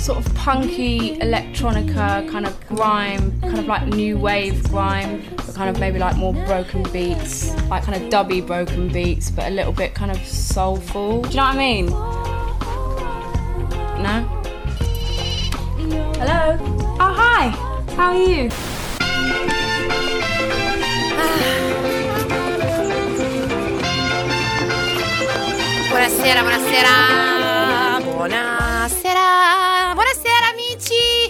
sort of punky electronica, kind of grime, kind of like new wave grime, but kind of maybe like more broken beats, like kind of dubby broken beats, but a little bit kind of soulful. Do you know what I mean? No? Hello? Oh, hi! How are you? Buonasera, amici!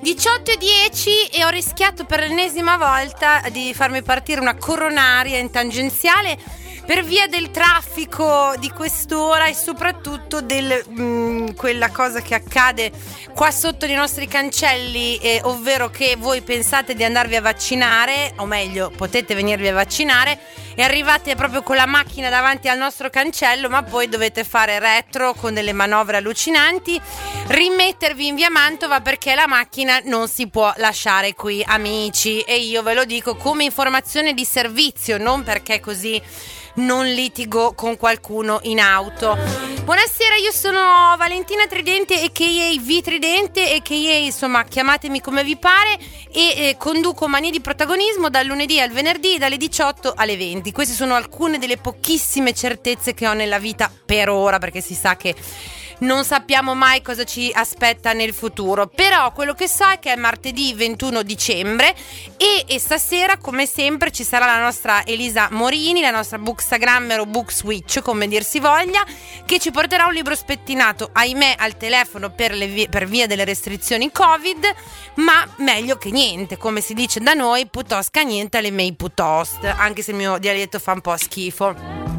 18:10 e ho rischiato per l'ennesima volta di farmi partire una coronaria in tangenziale per via del traffico di quest'ora e soprattutto quella cosa che accade qua sotto i nostri cancelli, ovvero che voi pensate di andarvi a vaccinare, o meglio potete venirvi a vaccinare e arrivate proprio con la macchina davanti al nostro cancello, ma poi dovete fare retro con delle manovre allucinanti, rimettervi in via Mantova perché la macchina non si può lasciare qui, amici, e io ve lo dico come informazione di servizio, non perché così non litigo con qualcuno in auto. Buonasera, io sono Valentina Tridente a.k.a. V Tridente a.k.a. insomma chiamatemi come vi pare, e conduco Manie di Protagonismo dal lunedì al venerdì dalle 18 alle 20. Queste sono alcune delle pochissime certezze che ho nella vita per ora, perché si sa che non sappiamo mai cosa ci aspetta nel futuro. Però quello che so è che è martedì 21 dicembre e stasera, come sempre, ci sarà la nostra Elisa Morini, la nostra bookstagrammer o bookswitch, come dir si voglia, che ci porterà un libro spettinato, ahimè, al telefono per via delle restrizioni Covid, ma meglio che niente, come si dice da noi, putosca niente alle mei putost, anche se il mio dialetto fa un po' schifo.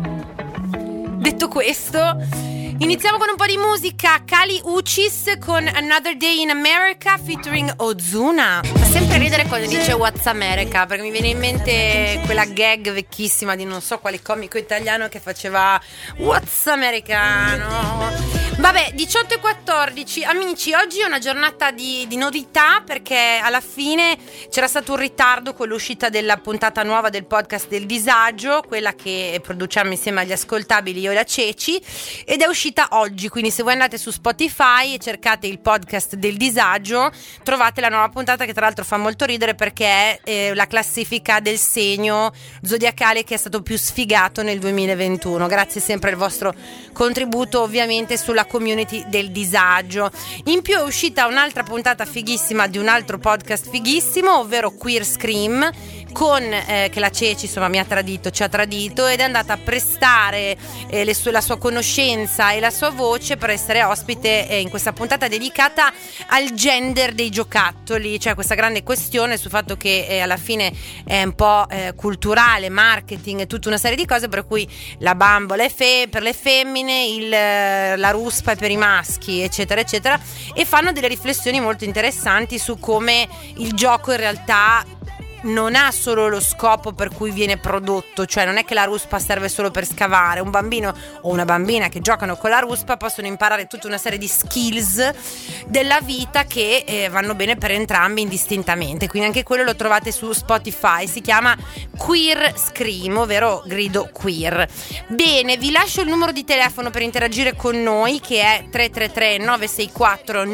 Detto questo, iniziamo con un po' di musica. Kali Uchis con Another Day in America featuring Ozuna. Fa sempre ridere quando dice What's America, perché mi viene in mente quella gag vecchissima di non so quale comico italiano che faceva What's Americano. Vabbè, 18:14, amici, oggi è una giornata di novità, perché alla fine c'era stato un ritardo con l'uscita della puntata nuova del podcast del disagio, quella che produciamo insieme agli ascoltabili io e la Ceci, ed è uscita oggi, quindi se voi andate su Spotify e cercate il podcast del disagio trovate la nuova puntata, che tra l'altro fa molto ridere perché è la classifica del segno zodiacale che è stato più sfigato nel 2021. Grazie sempre al vostro contributo, ovviamente, sulla community del disagio. In più è uscita un'altra puntata fighissima di un altro podcast fighissimo, ovvero Queer Scream, con che la Ceci insomma ci ha tradito ed è andata a prestare la sua conoscenza e la sua voce per essere ospite in questa puntata dedicata al gender dei giocattoli, cioè questa grande questione sul fatto che alla fine è un po' culturale, marketing e tutta una serie di cose, per cui la bambola è per le femmine, la ruspa è per i maschi, eccetera eccetera, e fanno delle riflessioni molto interessanti su come il gioco in realtà non ha solo lo scopo per cui viene prodotto, cioè non è che la ruspa serve solo per scavare. Un bambino o una bambina che giocano con la ruspa possono imparare tutta una serie di skills della vita che vanno bene per entrambi indistintamente, quindi anche quello lo trovate su Spotify, si chiama Queer Scream, ovvero grido queer. Bene, vi lascio il numero di telefono per interagire con noi, che è 333 964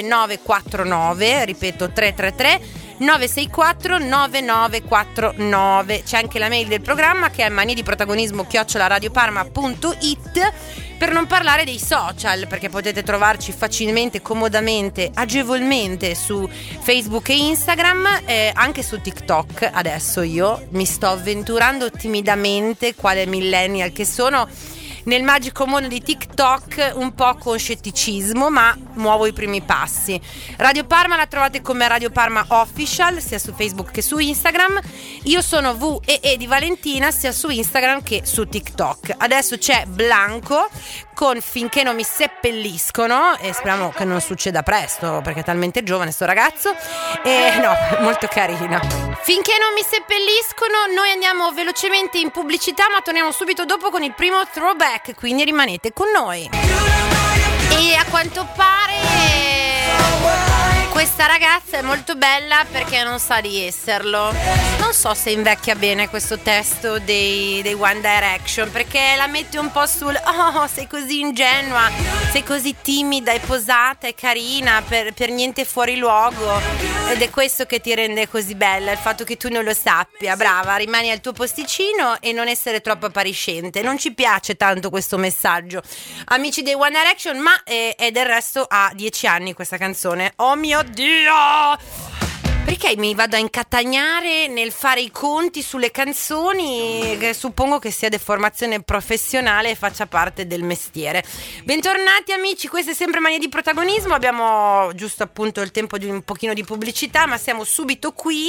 9949, ripeto 333 964 9949. C'è anche la mail del programma, che è maniediprotagonismo@radioparma.it, per non parlare dei social, perché potete trovarci facilmente, comodamente, agevolmente su Facebook e Instagram, anche su TikTok. Adesso io mi sto avventurando timidamente, quale millennial che sono, nel magico mondo di TikTok, un po' con scetticismo, ma muovo i primi passi. Radio Parma la trovate come Radio Parma Official, sia su Facebook che su Instagram. Io sono VEE di Valentina, sia su Instagram che su TikTok. Adesso c'è Blanco con Finché non mi seppelliscono, e speriamo che non succeda presto, perché è talmente giovane sto ragazzo. No, molto carino. Finché non mi seppelliscono, noi andiamo velocemente in pubblicità, ma torniamo subito dopo con il primo throwback, quindi rimanete con noi. E a quanto pare questa questa ragazza è molto bella perché non sa di esserlo. Non so se invecchia bene questo testo dei One Direction, perché la mette un po' sul sei così ingenua, sei così timida e posata e carina, per niente fuori luogo, ed è questo che ti rende così bella, il fatto che tu non lo sappia. Brava, rimani al tuo posticino e non essere troppo appariscente. Non ci piace tanto questo messaggio, amici dei One Direction, ma è del resto ha 10 anni questa canzone. Oh mio Dio! Perché mi vado a incatagnare nel fare i conti sulle canzoni, che suppongo che sia deformazione professionale e faccia parte del mestiere. Bentornati amici, questa è sempre Mania di Protagonismo. Abbiamo giusto appunto il tempo di un pochino di pubblicità, ma siamo subito qui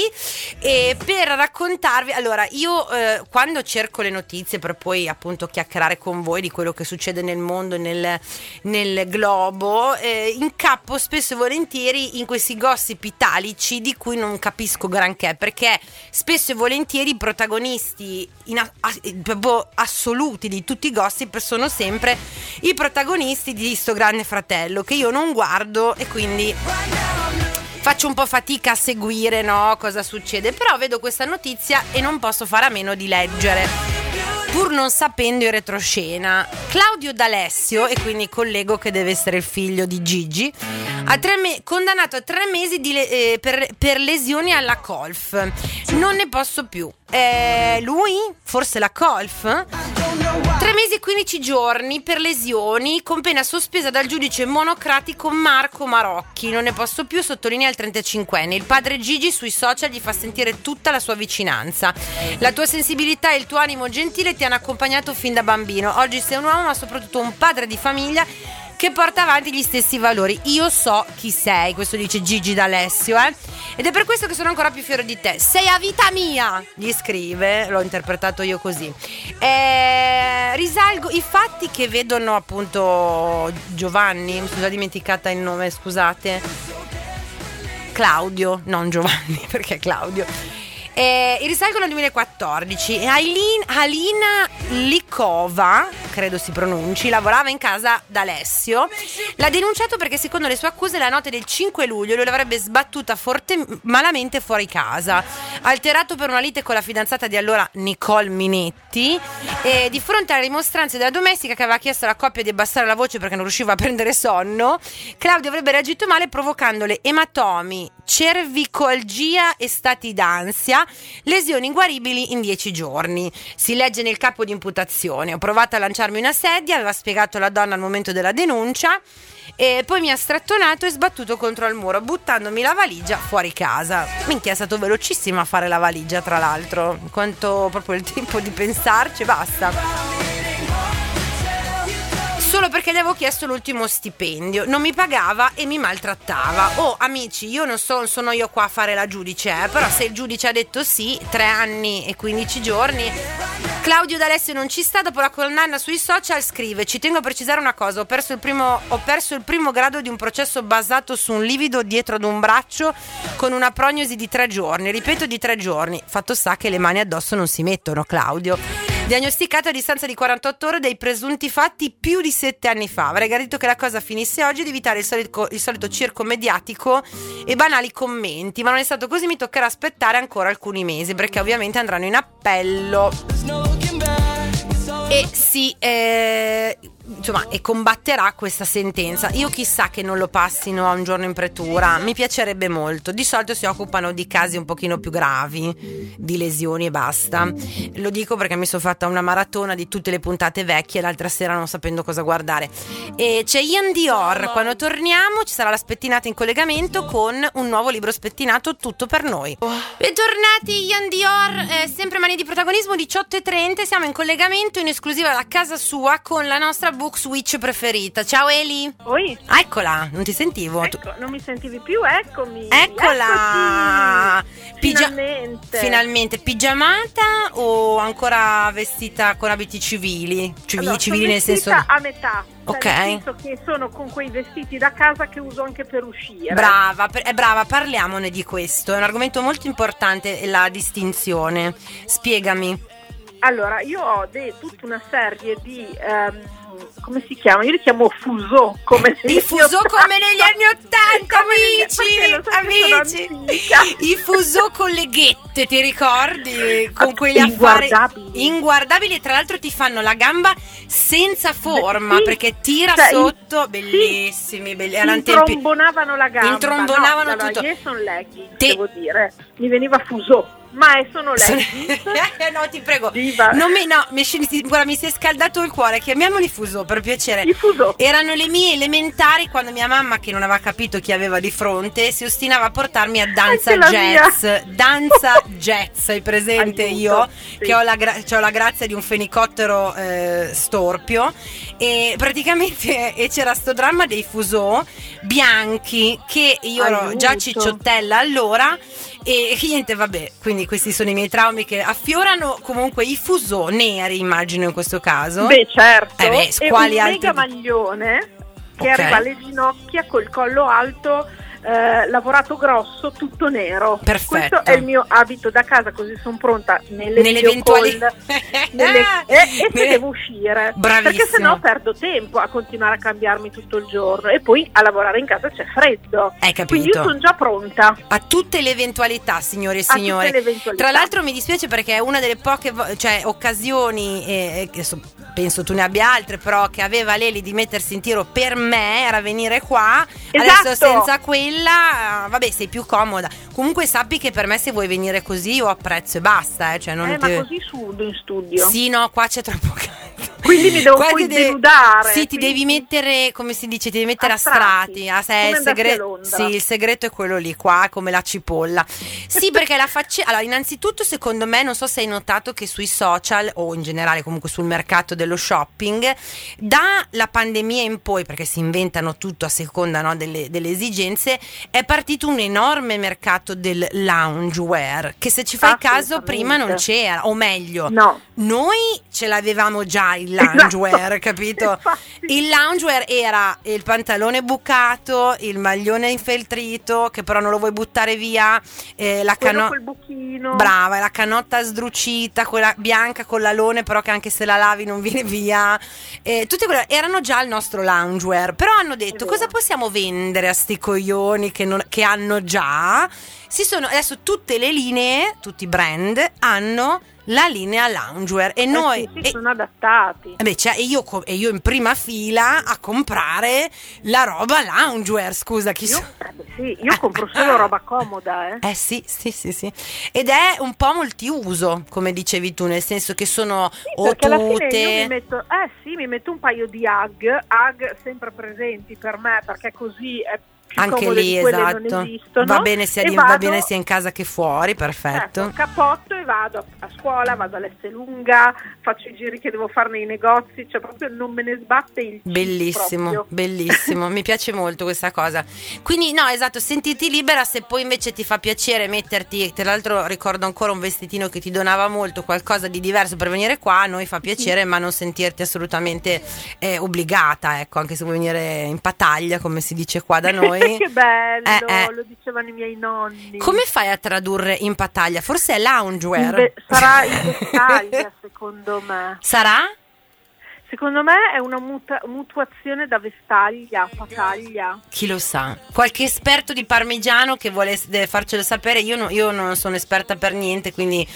per raccontarvi. Allora, io quando cerco le notizie per poi appunto chiacchierare con voi di quello che succede nel mondo, nel globo, incappo spesso e volentieri in questi gossip italici di cui non capisco granché, perché spesso e volentieri i protagonisti proprio assoluti di tutti i gossip sono sempre i protagonisti di sto Grande Fratello, che io non guardo e quindi faccio un po' fatica a seguire, no, cosa succede. Però vedo questa notizia e non posso fare a meno di leggere, pur non sapendo in retroscena. Claudio D'Alessio, e quindi collego che deve essere il figlio di Gigi, condannato a 3 mesi per lesioni alla colf. Non ne posso più. Lui? Forse la colf? 3 mesi e 15 giorni per lesioni, con pena sospesa dal giudice monocratico Marco Marocchi. Non ne posso più, sottolinea il 35enne. Il padre Gigi sui social gli fa sentire tutta la sua vicinanza. La tua sensibilità e il tuo animo gentile ti hanno accompagnato fin da bambino. Oggi sei un uomo, ma soprattutto un padre di famiglia che porta avanti gli stessi valori. Io so chi sei, questo dice Gigi D'Alessio, ed è per questo che sono ancora più fiero di te. Sei a vita mia, gli scrive, l'ho interpretato io così. Risalgo i fatti che vedono appunto Giovanni, mi sono già dimenticata il nome, scusate, Claudio, non Giovanni, perché Claudio. Risalgono al 2014. Alina Likova, credo si pronunci, lavorava in casa d'Alessio. L'ha denunciato perché secondo le sue accuse la notte del 5 luglio lui l'avrebbe sbattuta malamente fuori casa, alterato per una lite con la fidanzata di allora Nicole Minetti, e di fronte alle rimostranze della domestica che aveva chiesto alla coppia di abbassare la voce perché non riusciva a prendere sonno, Claudio avrebbe reagito male provocandole ematomi, cervicolgia e stati d'ansia, lesioni inguaribili in 10 giorni. Si legge nel capo di imputazione: ho provato a lanciarmi una sedia, aveva spiegato la donna al momento della denuncia, e poi mi ha strattonato e sbattuto contro il muro, buttandomi la valigia fuori casa. Minchia, è stato velocissimo a fare la valigia, tra l'altro, quanto proprio il tempo di pensarci, basta. Solo perché gli avevo chiesto l'ultimo stipendio, non mi pagava e mi maltrattava. Oh amici, io non sono io qua a fare la giudice, però se il giudice ha detto sì, 3 anni e 15 giorni. Claudio D'Alessio non ci sta. Dopo la condanna sui social scrive: ci tengo a precisare una cosa, ho perso il primo grado di un processo basato su un livido dietro ad un braccio con una prognosi di 3 giorni, ripeto di 3 giorni. Fatto sta che le mani addosso non si mettono, Claudio. Diagnosticato a distanza di 48 ore dei presunti fatti più di 7 anni fa. Avrei gradito che la cosa finisse oggi ed evitare il solito circo mediatico e banali commenti, ma non è stato così. Mi toccherà aspettare ancora alcuni mesi, perché ovviamente andranno in appello. E sì, insomma, e combatterà questa sentenza. Io chissà che non lo passino a un giorno in pretura, mi piacerebbe molto. Di solito si occupano di casi un pochino più gravi, di lesioni e basta. Lo dico perché mi sono fatta una maratona di tutte le puntate vecchie l'altra sera non sapendo cosa guardare. E c'è Ian Dior. Quando torniamo ci sarà la spettinata in collegamento con un nuovo libro spettinato tutto per noi. Bentornati, Ian Dior, sempre Mania di Protagonismo, 18:30. Siamo in collegamento in esclusiva da casa sua con la nostra book switch preferita. Ciao Eli. Oi. Eccola, non ti sentivo. Ecco, non mi sentivi più, eccomi. Eccola. Finalmente. Pigiamata o ancora vestita con abiti civili? Allora, civili nel senso a metà. Ok. Nel senso che sono con quei vestiti da casa che uso anche per uscire. Brava, parliamone di questo. È un argomento molto importante, la distinzione. Spiegami. Allora, io ho tutta una serie di come si chiama? Io li chiamo fuso, come il fuso come negli anni 80, amici. lo so che sono antica. I fuso con le ghette, ti ricordi? Con quegli affari inguardabili, tra l'altro ti fanno la gamba senza forma, sì, perché tira cioè, sotto, bellissimi, intrombonavano la gamba. Intrombonavano no, tutto. Io sono leggings, devo dire, mi veniva fuso. Ma sono leggings. No, ti prego. Mi si è scaldato il cuore. Chiamiamoli fuso, per piacere. Il fuso. Erano le mie elementari quando mia mamma, che non aveva capito chi aveva di fronte, si ostinava a portarmi a danza jazz. Danza jazz, hai presente? Aiuto, io sì. che ho la grazia di un fenicottero storpio. E praticamente c'era sto dramma dei fuso bianchi che io ero già cicciottella allora. E niente, vabbè, quindi questi sono i miei traumi che affiorano comunque i fuso neri, immagino in questo caso. Beh, certo. E un mega maglione che arriva alle ginocchia col collo alto, lavorato grosso, tutto nero. Perfetto. Questo è il mio abito da casa, così sono pronta nelle eventuali e se devo uscire. Bravissimo. Perché sennò perdo tempo a continuare a cambiarmi tutto il giorno e poi a lavorare in casa c'è freddo. Hai capito? Quindi io sono già pronta a tutte le eventualità, signore e signori. Tra l'altro mi dispiace perché è una delle poche occasioni che penso tu ne abbia altre, però che aveva Leli di mettersi in tiro per me era venire qua. Esatto. Adesso senza quella, vabbè, sei più comoda. Comunque sappi che per me se vuoi venire così io apprezzo e basta, cioè non ma così sudo in studio. Sì, no, qua c'è troppo caldo. Quindi mi devo poi denudare. Sì, ti devi mettere, come si dice, ti devi mettere a strati. Il segreto è quello lì, qua, come la cipolla. Sì, perché la faccia. Allora, innanzitutto, secondo me, non so se hai notato che sui social o in generale comunque sul mercato dello shopping, dalla pandemia in poi, perché si inventano tutto a seconda, no, delle esigenze, è partito un enorme mercato del loungewear, che se ci fai caso prima non c'era, o meglio, no. Noi ce l'avevamo già il loungewear, esatto. Capito? Il loungewear era il pantalone bucato, il maglione infeltrito, che però non lo vuoi buttare via, la col buchino. Brava, la canotta sdrucita, quella bianca con l'alone, però che anche se la lavi non viene via. Tutte quelle erano già il nostro loungewear, però hanno detto cosa possiamo vendere a sti coglioni che hanno già. Adesso tutte le linee, tutti i brand hanno la linea loungewear e noi sono adattati. Io in prima fila a comprare la roba loungewear, scusa, io compro solo roba comoda, sì. Ed è un po' multiuso, come dicevi tu, nel senso che sono perché alla fine io mi metto un paio di Ag sempre presenti per me, perché così è anche lì, esatto, va bene sia in casa che fuori, perfetto. Certo, cappotto e vado a scuola, vado all'Esselunga, faccio i giri che devo fare nei negozi, cioè proprio non me ne sbatte il bellissimo, bellissimo, mi piace molto questa cosa. Quindi no, esatto, sentiti libera. Se poi invece ti fa piacere metterti, tra l'altro ricordo ancora un vestitino che ti donava molto, qualcosa di diverso per venire qua, a noi fa piacere, ma non sentirti assolutamente obbligata, ecco, anche se vuoi venire in pattaglia, come si dice qua da noi. Che bello, lo dicevano i miei nonni. Come fai a tradurre in pattaglia? Forse è loungewear. Sarà in vestaglia, secondo me. Sarà? Secondo me è una mutuazione da vestaglia, pattaglia. Chi lo sa? Qualche esperto di parmigiano che deve farcelo sapere. Io non sono esperta per niente, quindi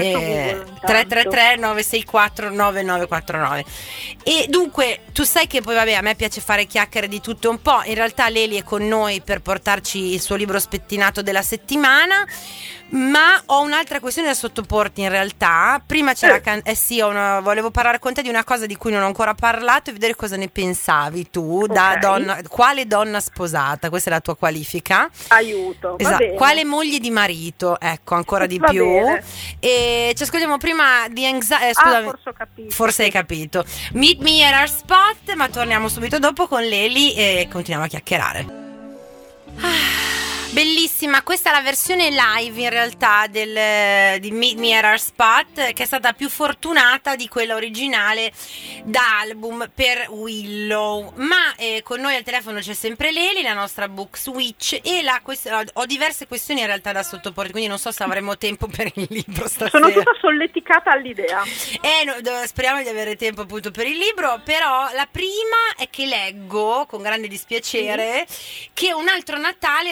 333 964 9949. E dunque tu sai che poi vabbè, a me piace fare chiacchiere di tutto un po'. In realtà Leli è con noi per portarci il suo libro spettinato della settimana. Ma ho un'altra questione da sottoporti in realtà. Prima c'era volevo parlare con te di una cosa di cui non ho ancora parlato e vedere cosa ne pensavi tu, da donna, quale donna sposata, questa è la tua qualifica. Aiuto, esatto. Va bene. Quale moglie di marito, ecco, ancora di più. Bene. E ci ascoltiamo prima di scusami, forse ho capito. Forse hai capito. Meet Me at Our Spot, ma torniamo subito dopo con Leli e continuiamo a chiacchierare. Bellissima, questa è la versione live in realtà di Meet Me at Our Spot, che è stata più fortunata di quella originale da album per Willow. Ma con noi al telefono c'è sempre Leli, la nostra book switch, e ho diverse questioni in realtà da sottoporre, quindi non so se avremo tempo per il libro stasera. Sono tutta solleticata all'idea. Speriamo di avere tempo appunto per il libro, però la prima è che leggo con grande dispiacere che un altro Natale rovinato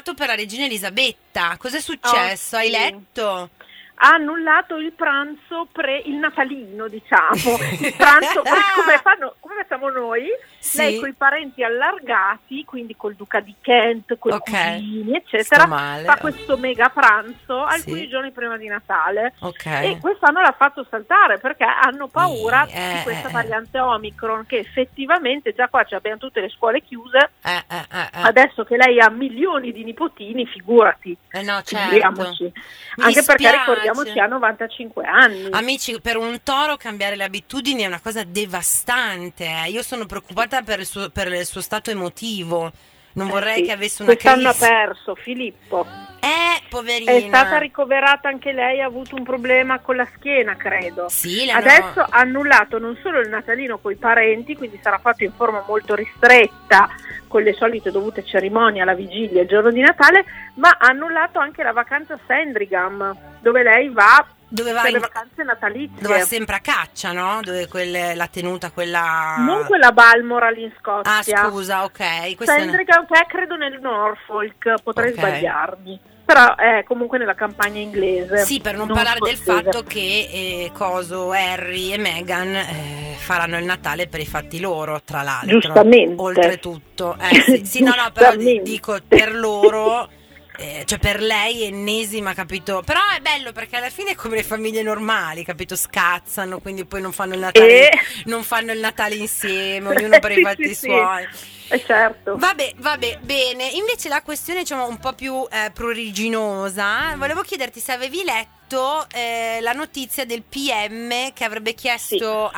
firmato per la regina Elisabetta. Cos'è successo? Hai letto? Ha annullato il pranzo il natalino, diciamo. Il pranzo come facciamo noi? Sì. Lei con i parenti allargati, quindi col duca di Kent, con i cugini, eccetera, fa questo mega pranzo alcuni giorni prima di Natale. E quest'anno l'ha fatto saltare perché hanno paura di questa variante Omicron, che effettivamente già qua abbiamo tutte le scuole chiuse. Adesso che lei ha milioni di nipotini, figurati. No, figuriamoci. Anche perché ricordiamoci ha 95 anni. Amici, per un toro cambiare le abitudini è una cosa devastante. Io sono preoccupata per il suo stato emotivo. Non vorrei che avesse una crisi. Quest'anno ha perso Filippo. Poverina. È stata ricoverata anche lei, ha avuto un problema con la schiena, credo. Sì, adesso ha annullato non solo il natalino con i parenti, quindi sarà fatto in forma molto ristretta, con le solite dovute cerimonie alla vigilia il giorno di Natale, ma ha annullato anche la vacanza Sandringham, dove lei va per le vacanze natalizie. Dove va sempre a caccia, no? Dove la tenuta, quella... Non quella Balmoral in Scozia. Ah, scusa, ok. Sandringham, che è credo nel Norfolk, potrei sbagliarmi. Però è comunque nella campagna inglese. Sì, per non parlare del fatto che Harry e Meghan faranno il Natale per i fatti loro, tra l'altro. Giustamente. Oltretutto. Sì, no, però dico per loro... cioè per lei è ennesima, capito? Però è bello perché alla fine è come le famiglie normali, capito? Scazzano, quindi poi non fanno il Natale, insieme, ognuno per i fatti suoi. Certo. Vabbè, bene. Invece la questione, diciamo, un po' più pruriginosa, volevo chiederti se avevi letto la notizia del PM che avrebbe chiesto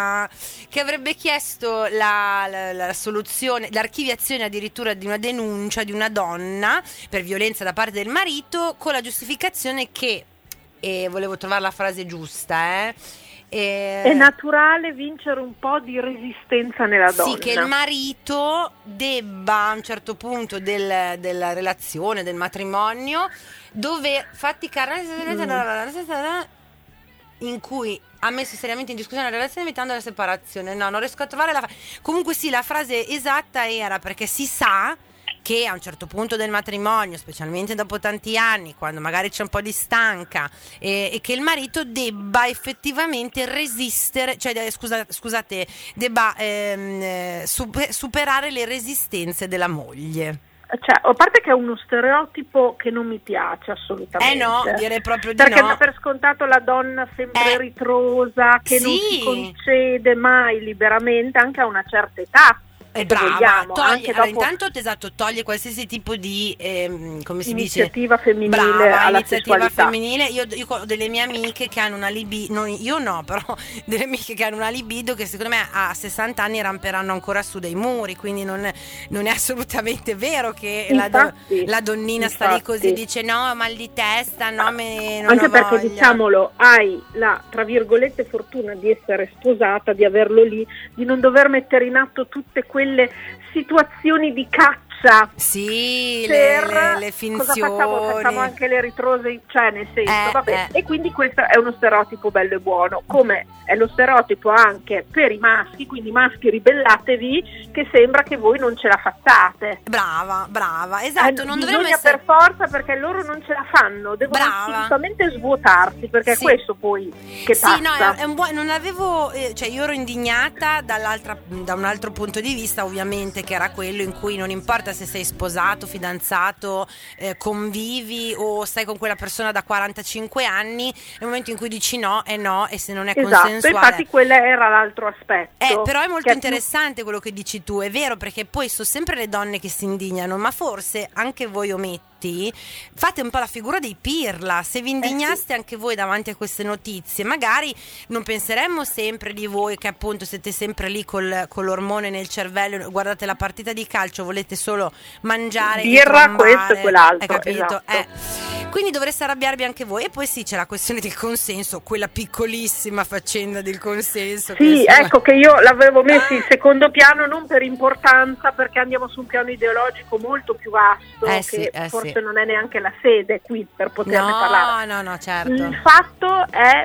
la soluzione, l'archiviazione addirittura di una denuncia di una donna per violenza da parte del marito, con la giustificazione che, volevo trovare la frase giusta, è naturale vincere un po' di resistenza nella donna. Sì, che il marito debba a un certo punto della relazione, del matrimonio, fatti carne in cui ha messo seriamente in discussione la relazione evitando la separazione. No, non riesco a trovare comunque sì, la frase esatta era perché si sa che a un certo punto del matrimonio, specialmente dopo tanti anni, quando magari c'è un po' di stanca, e che il marito debba effettivamente resistere, cioè scusate, debba superare le resistenze della moglie. Cioè, a parte che è uno stereotipo che non mi piace assolutamente. No, direi proprio di perché no. Perché per scontato la donna sempre ritrosa, che non si concede mai liberamente anche a una certa età. È brava, intanto toglie qualsiasi tipo di come si iniziativa dice? Femminile brava, alla iniziativa sessualità. Femminile. Io ho delle mie amiche che hanno una libido, io no, però delle amiche che hanno una libido che secondo me a 60 anni ramperanno ancora su dei muri, quindi non è assolutamente vero che la donnina sta lì così e dice no, mal di testa, no, non anche ho perché voglia. Diciamolo, hai la tra virgolette fortuna di essere sposata, di averlo lì, di non dover mettere in atto tutte quelle situazioni di caccia. Sì, le finzioni. Cosa facciamo anche le ritrose, cioè nel senso, vabbè. E quindi questo è uno stereotipo bello e buono, come è lo stereotipo anche per i maschi, quindi maschi ribellatevi, che sembra che voi non ce la facciate. Brava, esatto, non dovremmo per forza, perché loro non ce la fanno, devono assolutamente svuotarsi, perché è questo poi che passa. Sì, no, è un buon, non avevo, cioè io ero indignata da un altro punto di vista, ovviamente, che era quello in cui non importa se sei sposato, fidanzato, convivi o stai con quella persona da 45 anni, nel momento in cui dici no è no, e se non è consensuale. Infatti quello era l'altro aspetto. Però è molto interessante quello che dici tu, è vero, perché poi sono sempre le donne che si indignano, ma forse anche voi ometti, fate un po' la figura dei pirla. Se vi indignaste anche voi davanti a queste notizie, magari non penseremmo sempre di voi che appunto siete sempre lì con l'ormone nel cervello, guardate la partita di calcio, volete solo mangiare birra, questo e quell'altro, hai capito? Esatto. Quindi dovreste arrabbiarvi anche voi. E poi sì, c'è la questione del consenso, quella piccolissima faccenda del consenso. Sì, ecco che io l'avevo messo in secondo piano, non per importanza, perché andiamo su un piano ideologico molto più vasto, forse non è neanche la sede qui per poterne parlare. No, certo. Il fatto è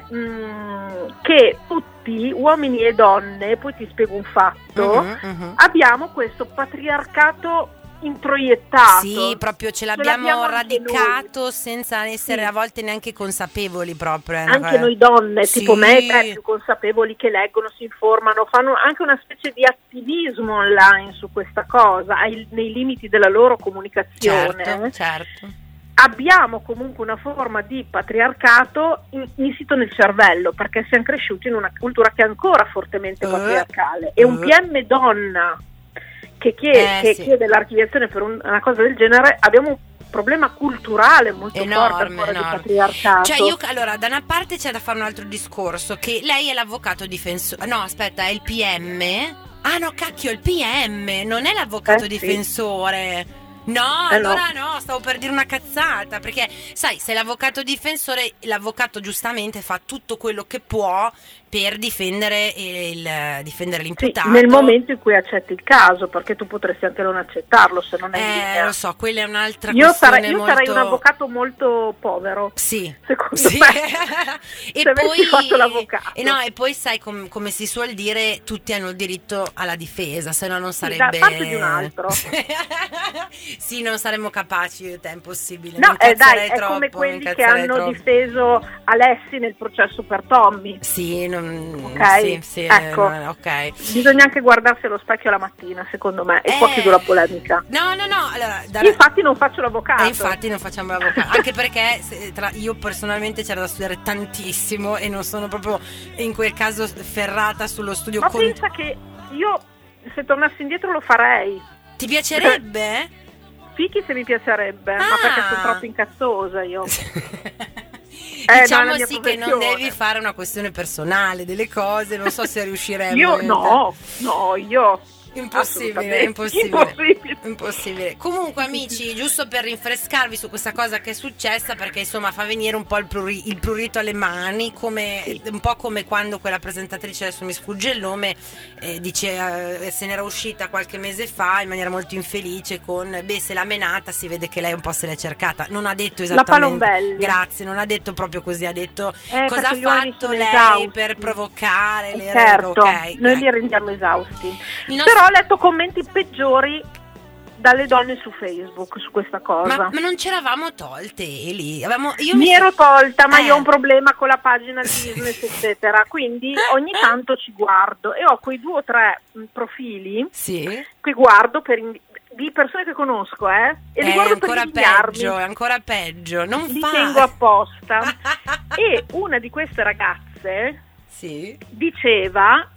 che tutti, uomini e donne, poi ti spiego un fatto, abbiamo questo patriarcato introiettato. Sì, proprio ce l'abbiamo radicato senza essere a volte neanche consapevoli proprio. Anche noi donne, tipo me, più consapevoli, che leggono, si informano, fanno anche una specie di attivismo online su questa cosa, nei limiti della loro comunicazione. Certo. Abbiamo comunque una forma di patriarcato insito nel cervello, perché siamo cresciuti in una cultura che è ancora fortemente patriarcale, e un PM donna che chiede l'archiviazione per una cosa del genere, abbiamo un problema culturale molto forte di patriarcato. Cioè allora, da una parte c'è da fare un altro discorso, che lei è l'avvocato difensore, no aspetta, è il PM? Ah no, cacchio, il PM non è l'avvocato difensore. No, allora no, stavo per dire una cazzata, perché sai, se l'avvocato difensore, l'avvocato giustamente fa tutto quello che può per difendere l'imputato. Sì, nel momento in cui accetti il caso, perché tu potresti anche non accettarlo se non è in linea. Lo so, quella è un'altra questione. Io sarei un avvocato molto povero. Sì. Secondo me. E se poi fatto l'avvocato. E poi sai come si suol dire, tutti hanno il diritto alla difesa, se no non sarebbe. Da parte di un altro. Sì, non saremmo capaci, io e te, è impossibile. No, dai, è come quelli che hanno difeso Alessi nel processo per Tommy. Sì, ok, sì, ecco. Ok. Bisogna anche guardarsi allo specchio la mattina, secondo me, e qua chiudo la polemica. No, allora, infatti non faccio l'avvocato. Infatti non facciamo l'avvocato, anche perché io personalmente c'era da studiare tantissimo e non sono proprio in quel caso ferrata sullo studio. Ma pensa che io, se tornassi indietro, lo farei. Ti piacerebbe? Fichi se mi piacerebbe, ma perché sono troppo incazzosa io. Diciamo sì che non devi fare una questione personale delle cose, non so se riusciremo. Io Impossibile. Comunque amici, giusto per rinfrescarvi su questa cosa che è successa, perché insomma fa venire un po' il prurito alle mani, un po' come quando quella presentatrice, adesso mi sfugge il nome, dice se n'era uscita qualche mese fa in maniera molto infelice con se l'ha menata, si vede che lei un po' se l'è cercata. Non ha detto esattamente la Palombelli. Grazie, non ha detto proprio così, ha detto cosa ha fatto lei esausti per provocare le certo, okay, noi li rendiamo esausti. Però ho letto commenti peggiori dalle donne su Facebook su questa cosa. Ma non c'eravamo tolte, Eli? Mi ero tolta, ma io ho un problema con la pagina di business eccetera, quindi ogni tanto ci guardo e ho quei 2 o 3 profili che guardo di persone che conosco, e li guardo per invidiarmi. È ancora peggio, non li tengo apposta. E una di queste ragazze diceva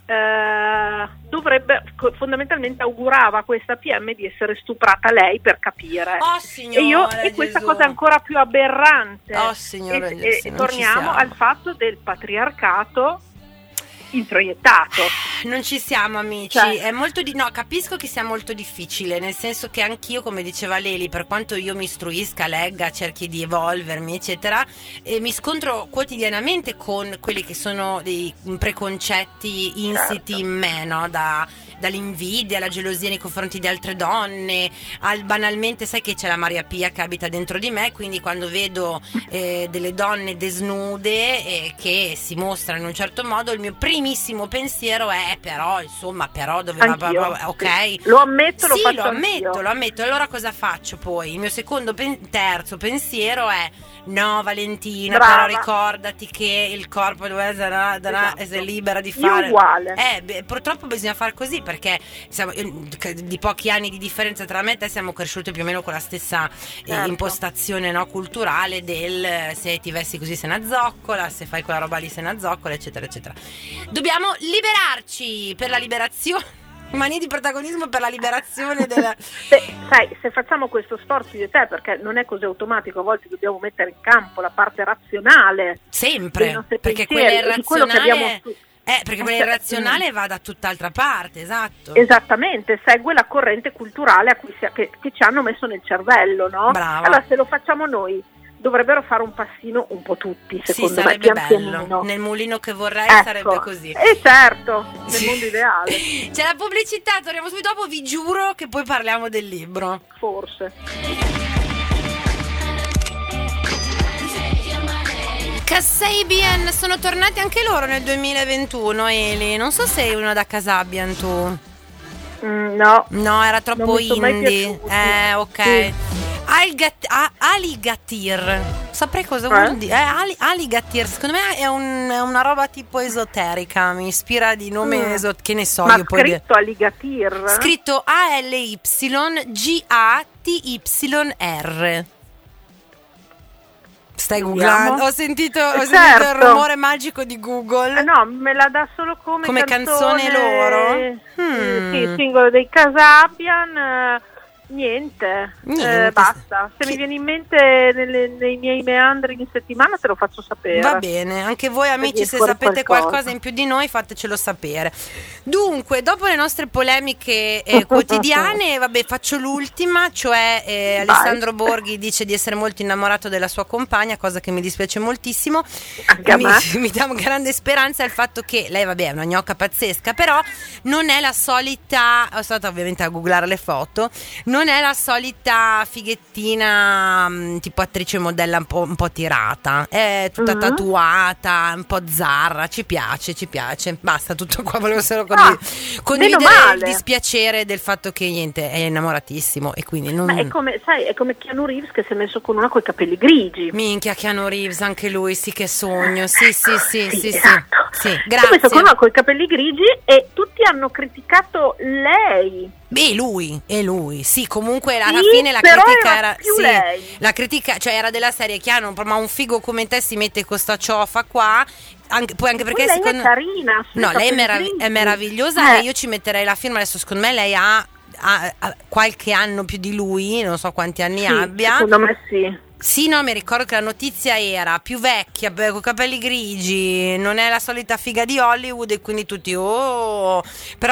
fondamentalmente augurava a questa PM di essere stuprata lei per capire. E questa cosa è ancora più aberrante. E torniamo al fatto del patriarcato introiettato. Non ci siamo, amici, è molto capisco che sia molto difficile, nel senso che anch'io, come diceva Leli, per quanto io mi istruisca, legga, cerchi di evolvermi eccetera, mi scontro quotidianamente con quelli che sono dei preconcetti insiti in me, no? Dall'invidia, alla gelosia nei confronti di altre donne, banalmente sai che c'è la Maria Pia che abita dentro di me, quindi quando vedo delle donne desnude che si mostrano in un certo modo, il mio primissimo pensiero è però doveva lo ammetto, lo ammetto. Allora cosa faccio poi? Il mio secondo terzo pensiero è no Valentina, però ricordati che il corpo è libera di fare uguale. Purtroppo bisogna fare così, perché di pochi anni di differenza tra me e te siamo cresciuti più o meno con la stessa impostazione, no, culturale del se ti vesti così sei una zoccola, se fai quella roba lì sei una zoccola eccetera eccetera. Dobbiamo liberarci per la liberazione, manie di protagonismo per la liberazione della... Sai, se facciamo questo sforzo io e te, perché non è così automatico, a volte dobbiamo mettere in campo la parte razionale sempre, perché quella irrazionale perché quella irrazionale va da tutt'altra parte, esatto. Esattamente, segue la corrente culturale che ci hanno messo nel cervello, no? Brava. Allora se lo facciamo noi dovrebbero fare un passino un po' tutti, secondo me, sarebbe bello. Nel mulino che vorrei sarebbe così. Certo, nel mondo ideale. C'è la pubblicità, torniamo subito dopo, vi giuro che poi parliamo del libro. Forse. Kasabian sono tornati anche loro nel 2021, Eli. Non so se sei una da Kasabian tu. No, era troppo indie. Ok. Sì. Aligatir. Saprei cosa vuol dire. Aligatir, secondo me è una roba tipo esoterica. Mi ispira di nome che ne so. Ma io scritto Aligatir? Scritto ALYGATYR. Stai googlando? Ho sentito il rumore magico di Google. No, me la dà solo come canzone loro. Sì, singolo dei Kasabian. Niente. Basta. Se mi viene in mente nei miei meandri in settimana te lo faccio sapere. Va bene, anche voi amici, se sapete qualcosa in più di noi fatecelo sapere. Dunque, dopo le nostre polemiche quotidiane, faccio l'ultima, cioè Alessandro Borghi dice di essere molto innamorato della sua compagna, cosa che mi dispiace moltissimo. Anche a me. Mi dà grande speranza il fatto che lei è una gnocca pazzesca, però non è la solita, sono stata ovviamente a googlare le foto, non è la solita fighettina tipo attrice modella un po' tirata, è tutta tatuata, un po' zarra, ci piace, basta, tutto qua, volevo solo condividere il dispiacere del fatto che niente, è innamoratissimo e quindi non... Ma è come Keanu Reeves che si è messo con una coi capelli grigi. Minchia, Keanu Reeves, anche lui, sì, che sogno, sì, esatto. Sì, grazie. Si è messo con una coi capelli grigi e tutti hanno criticato lei. Beh, lui, sì, comunque alla fine la critica era lei. La critica, cioè era della serie Chiano, ma un figo come te si mette con sta cioffa qua, anche perché lei è carina. No, lei è meravigliosa e io ci metterei la firma. Adesso secondo me lei ha qualche anno più di lui, non so quanti anni abbia. Secondo me sì. Sì, no, mi ricordo che la notizia era più vecchia, con capelli grigi, non è la solita figa di Hollywood e quindi tutti però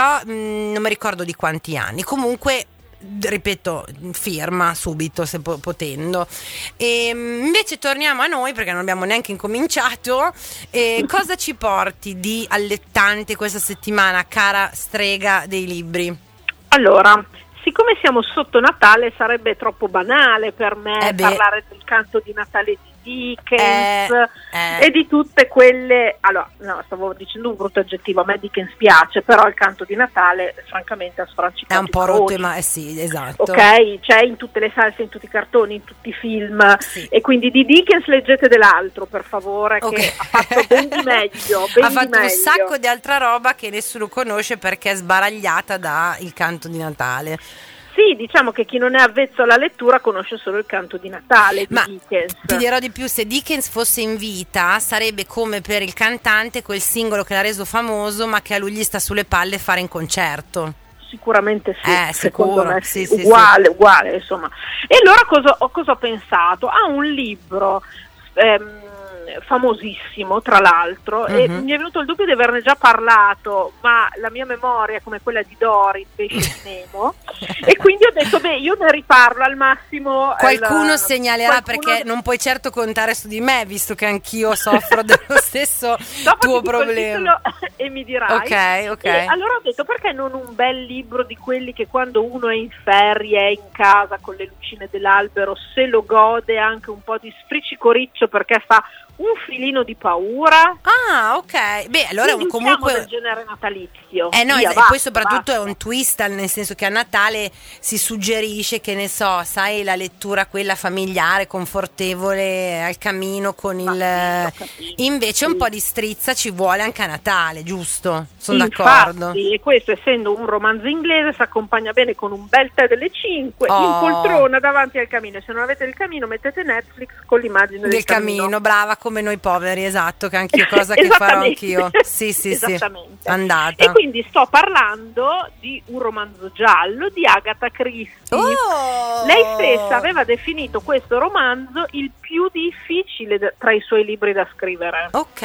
non mi ricordo di quanti anni. Comunque, ripeto, firma subito se potendo. E invece torniamo a noi perché non abbiamo neanche incominciato. Cosa ci porti di allettante questa settimana, cara strega dei libri? Allora, siccome siamo sotto Natale sarebbe troppo banale per me parlare del canto di Natale di Dickens e di tutte quelle. Allora, no, stavo dicendo un brutto aggettivo, a me Dickens piace, però il canto di Natale francamente ha sfrancicato. È un po' rotto, ma sì, esatto. Ok, c'è in tutte le salse, in tutti i cartoni, in tutti i film, e quindi di Dickens leggete dell'altro, per favore, che ha fatto ben di meglio. Ha fatto un sacco di altra roba che nessuno conosce perché è sbaragliata da il canto di Natale. Sì, diciamo che chi non è avvezzo alla lettura conosce solo il canto di Natale di Dickens. Ti dirò di più, se Dickens fosse in vita sarebbe come per il cantante quel singolo che l'ha reso famoso ma che a lui gli sta sulle palle fare in concerto. Sicuramente sì, secondo me sì, uguale insomma. E allora cosa ho pensato? Ha un libro famosissimo tra l'altro e mi è venuto il dubbio di averne già parlato, ma la mia memoria è come quella di Dory, pesce Nemo, e quindi ho detto io ne riparlo al massimo. Qualcuno segnalerà perché non puoi certo contare su di me visto che anch'io soffro dello stesso tuo problema e mi dirai. Ok. E allora ho detto perché non un bel libro di quelli che quando uno è in ferie, è in casa con le lucine dell'albero, se lo gode anche un po' di spricicoriccio perché fa un filino di paura. Ah, ok. Beh, allora comunque del genere natalizio. E poi soprattutto è un twist, nel senso che a Natale si suggerisce che ne so, sai, la lettura quella familiare, confortevole al camino con invece un po' di strizza ci vuole anche a Natale, giusto? Sono d'accordo. E questo, essendo un romanzo inglese, si accompagna bene con un bel tè delle 5 in poltrona davanti al camino. E se non avete il camino mettete Netflix con l'immagine del camino. Brava, come noi poveri, esatto, che anch'io, cosa che farò anch'io. Sì, esattamente. Andata. E quindi sto parlando di un romanzo giallo di Agatha Christie. Lei stessa aveva definito questo romanzo il più difficile tra i suoi libri da scrivere. Ok.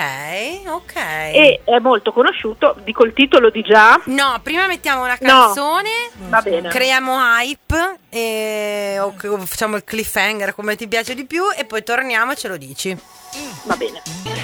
E è molto conosciuto, dico il titolo di già? No, prima mettiamo una canzone, va bene. Creiamo hype o facciamo il cliffhanger come ti piace di più e poi torniamo e ce lo dici. Va bene.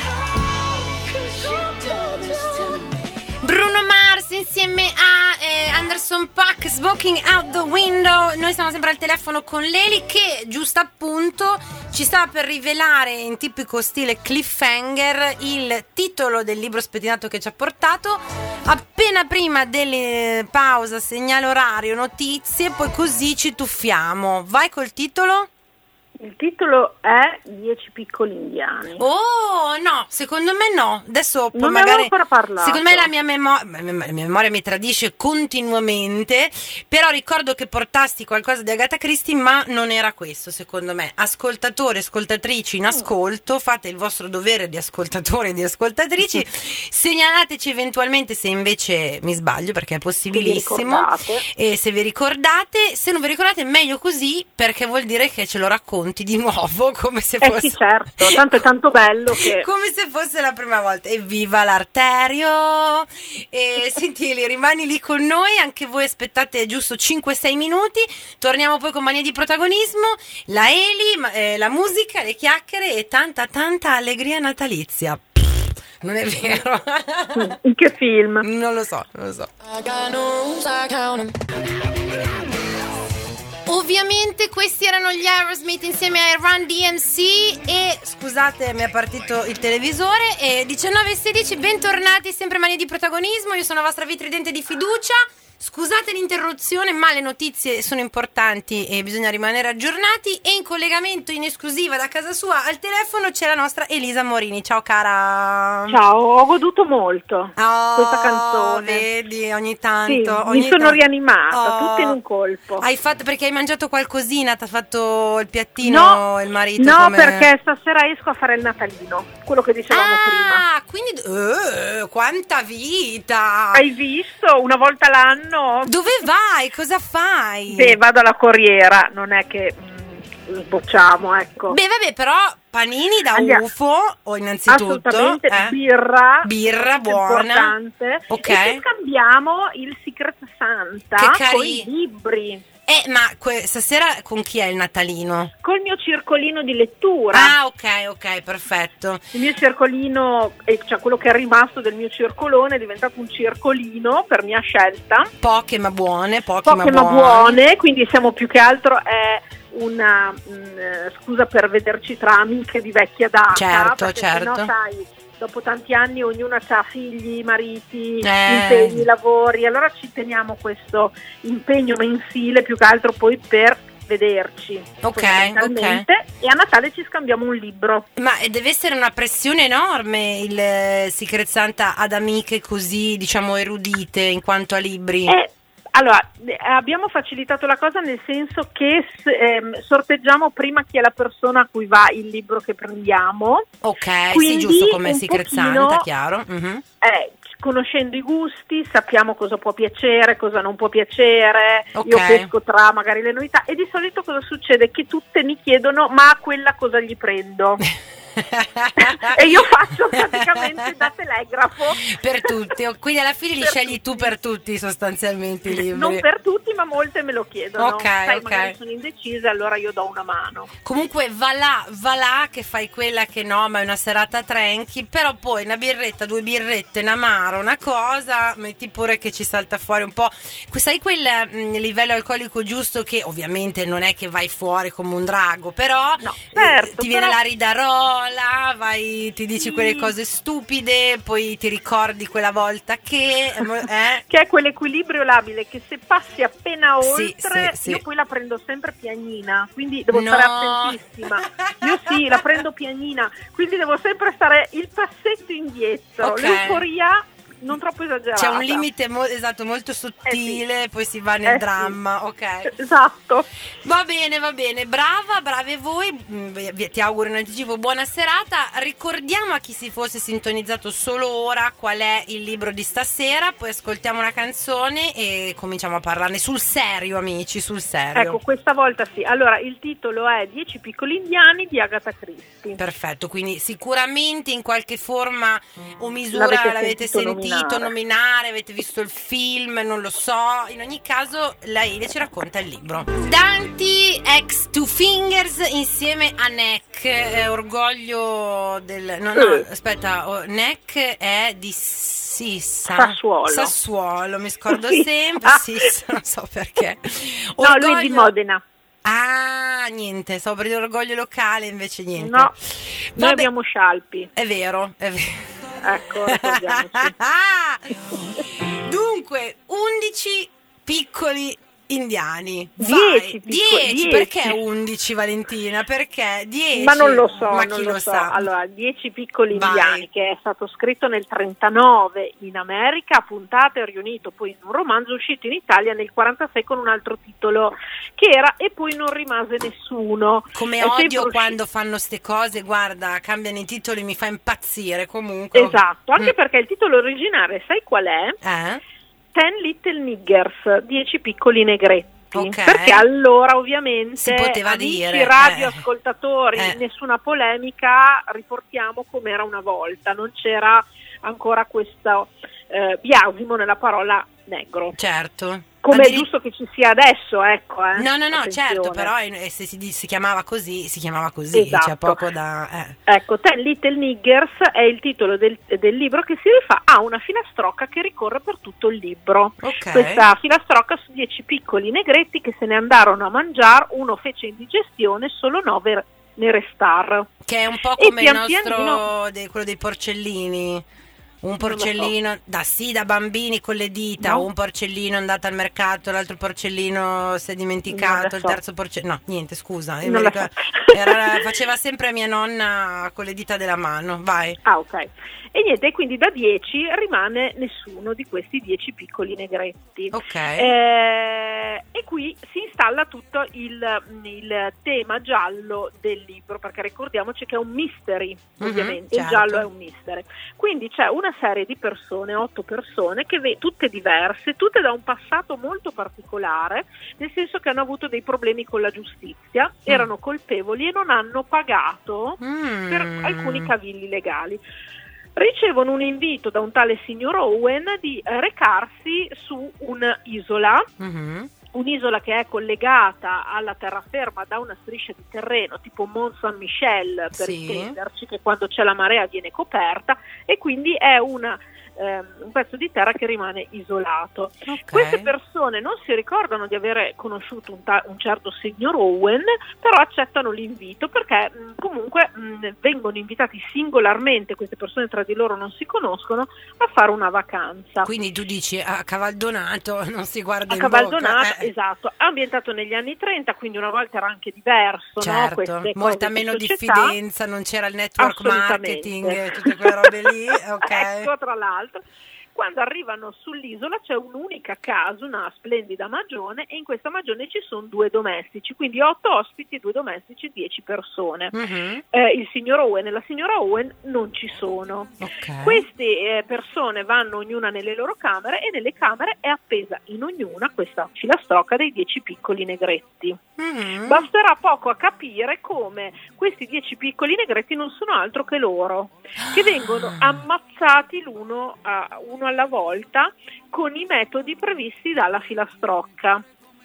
Bruno Mars insieme a Anderson .Paak, Smoking Out the Window. Noi siamo sempre al telefono con Leli che giusto appunto ci stava per rivelare in tipico stile cliffhanger il titolo del libro spettinato che ci ha portato appena prima delle pausa, segnale orario, notizie, poi così ci tuffiamo. Vai col titolo? Il titolo è 10 piccoli indiani. Oh, no, secondo me no. Adesso non magari ancora parlato. Secondo me la mia memoria mi tradisce continuamente, però ricordo che portasti qualcosa di Agatha Christie, ma non era questo, secondo me. Ascoltatori, ascoltatrici in ascolto, fate il vostro dovere di ascoltatori e di ascoltatrici. Segnalateci eventualmente se invece mi sbaglio, perché è possibilissimo. E se vi ricordate, se non vi ricordate meglio così, perché vuol dire che ce lo racconti di nuovo come se fosse sì, certo, tanto è tanto bello che come se fosse la prima volta. Evviva l'Arterio! E senti, rimani lì con noi, anche voi aspettate giusto 5-6 minuti, torniamo poi con Mania di Protagonismo, la Eli, la musica, le chiacchiere e tanta allegria natalizia. Non è vero? In che film? Non lo so. Ovviamente questi erano gli Aerosmith insieme ai Run DMC e scusate, mi è partito il televisore. E 19:16, bentornati sempre Mania di Protagonismo, io sono la vostra vitridente di fiducia. Scusate l'interruzione, ma le notizie sono importanti e bisogna rimanere aggiornati. E in collegamento in esclusiva da casa sua al telefono c'è la nostra Elisa Morini. Ciao cara. Ciao, ho goduto molto questa canzone. Vedi, ogni tanto. Sì, mi sono rianimata, tutto in un colpo. Hai fatto perché hai mangiato qualcosina? Ti ha fatto il piattino il marito? No, perché stasera esco a fare il natalino, quello che dicevamo prima. Ah, quindi quanta vita! Hai visto? Una volta l'anno. Dove vai? Cosa fai? Beh, vado alla Corriera, non è che sbocciamo, ecco. Beh, vabbè, però panini da UFO o innanzitutto assolutamente birra buona, importante. Ok. E ci scambiamo il Secret Santa con i libri. Ma stasera con chi è il natalino? Col mio circolino di lettura. Ah, ok, perfetto. Il mio circolino, cioè quello che è rimasto del mio circolone, è diventato un circolino per mia scelta. Poche ma buone, quindi siamo più che altro una scusa per vederci tra amiche di vecchia data. Certo. Sennò, sai, dopo tanti anni ognuna ha figli, mariti, impegni, lavori, allora ci teniamo questo impegno mensile più che altro poi per vederci. Ok. E a Natale ci scambiamo un libro. Ma deve essere una pressione enorme il Secret Santa ad amiche così, diciamo, erudite in quanto a libri. Allora, abbiamo facilitato la cosa nel senso che sorteggiamo prima chi è la persona a cui va il libro che prendiamo. Ok, quindi, sì, giusto come Secret Santa, chiaro. Mm-hmm. Conoscendo i gusti, sappiamo cosa può piacere, cosa non può piacere. Io pesco tra magari le novità e di solito cosa succede? Che tutte mi chiedono ma a quella cosa gli prendo? E io faccio praticamente da telegrafo per tutti, quindi alla fine li scegli tu per tutti sostanzialmente i libri. Non per tutti, ma molte me lo chiedono. Magari sono indecisa, allora io do una mano. Comunque va là che fai quella che no, ma è una serata tranqui, però poi una birretta, 2 birrette, un amaro, una cosa, metti pure che ci salta fuori un po', sai quel livello alcolico giusto che ovviamente non è che vai fuori come un drago, però ti viene la ridarola, vai, ti dici quelle cose stupide, poi ti ricordi quella volta che è quell'equilibrio labile che se passi appena oltre io poi la prendo sempre pianina, quindi devo stare attentissima. Io la prendo pianina, quindi devo sempre stare il passetto indietro. L'euforia non troppo esagerata. C'è un limite molto sottile, poi si va nel dramma. Ok. Esatto. Va bene, brave voi. Ti auguro in anticipo buona serata. Ricordiamo a chi si fosse sintonizzato solo ora qual è il libro di stasera, poi ascoltiamo una canzone e cominciamo a parlarne sul serio, amici, sul serio. Ecco, questa volta sì. Allora, il titolo è 10 piccoli indiani di Agatha Christie. Perfetto, quindi sicuramente in qualche forma o misura l'avete sentito nominare, avete visto il film, non lo so. In ogni caso la Ile ci racconta il libro. Dante ex Two Fingers insieme a Neck, orgoglio del Neck è di Sassuolo, mi scordo sempre. Non so perché. Lui è di Modena. Ah, niente, stavo per dire orgoglio locale, invece niente. No, noi abbiamo Scialpi. È vero. Ecco, ricordiamoci. Dunque, 11 piccoli indiani. 10, perché 11, Valentina? Perché 10? Ma non lo so, ma non chi lo lo so. sa? Allora, 10 piccoli indiani, che è stato scritto nel 39 in America, puntato e riunito poi in un romanzo uscito in Italia nel 46 con un altro titolo che era E poi non rimase nessuno. Come odio quando fanno ste cose, guarda, cambiano i titoli, mi fa impazzire comunque. Esatto, anche perché il titolo originale, sai qual è? 10 Little Niggers, 10 piccoli negretti, perché allora ovviamente si poteva dire, radioascoltatori, nessuna polemica, riportiamo com'era una volta, non c'era ancora questo biasimo nella parola negro. Certo. Come è giusto che ci sia adesso, ecco. No, certo, però se si chiamava così, esatto. C'è poco da... Ecco, 10 Little Niggers è il titolo del libro, che si rifà a una filastrocca che ricorre per tutto il libro. Questa filastrocca su 10 piccoli negretti che se ne andarono a mangiare, uno fece indigestione, solo 9 ne restarono. Che è un po' come il nostro, quello dei porcellini. Un porcellino da bambini con le dita, un porcellino è andato al mercato, l'altro porcellino si è dimenticato, il terzo porcellino, no, niente, scusa, faceva sempre mia nonna con le dita della mano, vai. Ok. E niente, quindi da 10 rimane nessuno di questi 10 piccoli negretti. E qui si installa tutto il tema giallo del libro, perché ricordiamoci che è un mystery, ovviamente, certo. Il giallo è un mystery. Quindi c'è una serie di persone, 8 persone, tutte diverse, tutte da un passato molto particolare, nel senso che hanno avuto dei problemi con la giustizia, erano colpevoli e non hanno pagato per alcuni cavilli legali. Ricevono un invito da un tale signor Owen di recarsi su un'isola, un'isola che è collegata alla terraferma da una striscia di terreno tipo Mont Saint-Michel, per intenderci, che quando c'è la marea viene coperta, e quindi è un pezzo di terra che rimane isolato. Queste persone non si ricordano di avere conosciuto un certo signor Owen, però accettano l'invito perché comunque vengono invitati singolarmente, queste persone tra di loro non si conoscono, a fare una vacanza. Quindi tu dici a Cavaldonato non si guarda in Cavaldonato, esatto, ambientato negli anni 30, quindi una volta era anche diverso, certo, no? Molta meno diffidenza, non c'era il network marketing, tutte quelle robe lì, ecco, tra l'altro. Quando arrivano sull'isola c'è un'unica casa, una splendida magione, e in questa magione ci sono 2 domestici, quindi 8 ospiti e 2 domestici, 10 persone. Il signor Owen e la signora Owen non ci sono. Queste persone vanno ognuna nelle loro camere, e nelle camere è appesa in ognuna questa filastrocca dei 10 piccoli negretti. Basterà poco a capire come questi 10 piccoli negretti non sono altro che loro, che vengono ammazzati l'uno alla volta con i metodi previsti dalla filastrocca.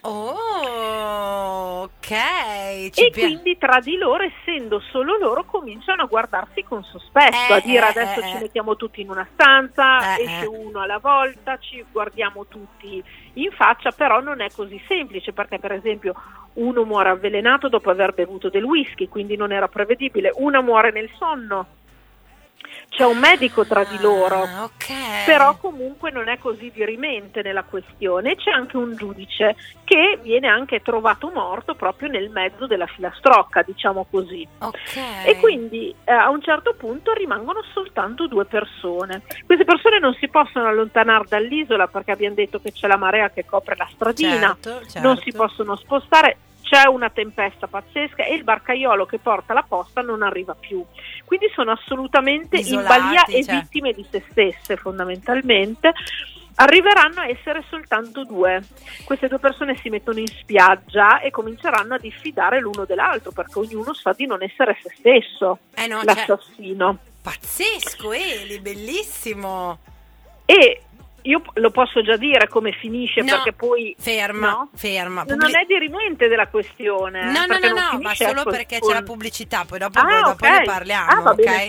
Quindi tra di loro, essendo solo loro, cominciano a guardarsi con sospetto, a dire adesso ci mettiamo tutti in una stanza, esce uno alla volta, ci guardiamo tutti in faccia, però non è così semplice, perché per esempio uno muore avvelenato dopo aver bevuto del whisky, quindi non era prevedibile, una muore nel sonno. C'è un medico tra di loro, però comunque non è così dirimente nella questione. C'è anche un giudice che viene anche trovato morto proprio nel mezzo della filastrocca, diciamo così. E quindi a un certo punto rimangono soltanto 2 persone. Queste persone non si possono allontanare dall'isola perché abbiamo detto che c'è la marea che copre la stradina, certo. Non si possono spostare. C'è una tempesta pazzesca e il barcaiolo che porta la posta non arriva più, quindi sono assolutamente isolati, in balia e vittime di se stesse fondamentalmente. Arriveranno a essere soltanto 2. Queste 2 persone si mettono in spiaggia e cominceranno a diffidare l'uno dell'altro, perché ognuno sa di non essere se stesso, l'assassino. Pazzesco, Eli, bellissimo. E io lo posso già dire come finisce, perché poi ferma. Non è dirimente della questione. No, ma solo perché c'è la pubblicità, poi dopo ne parliamo, va bene.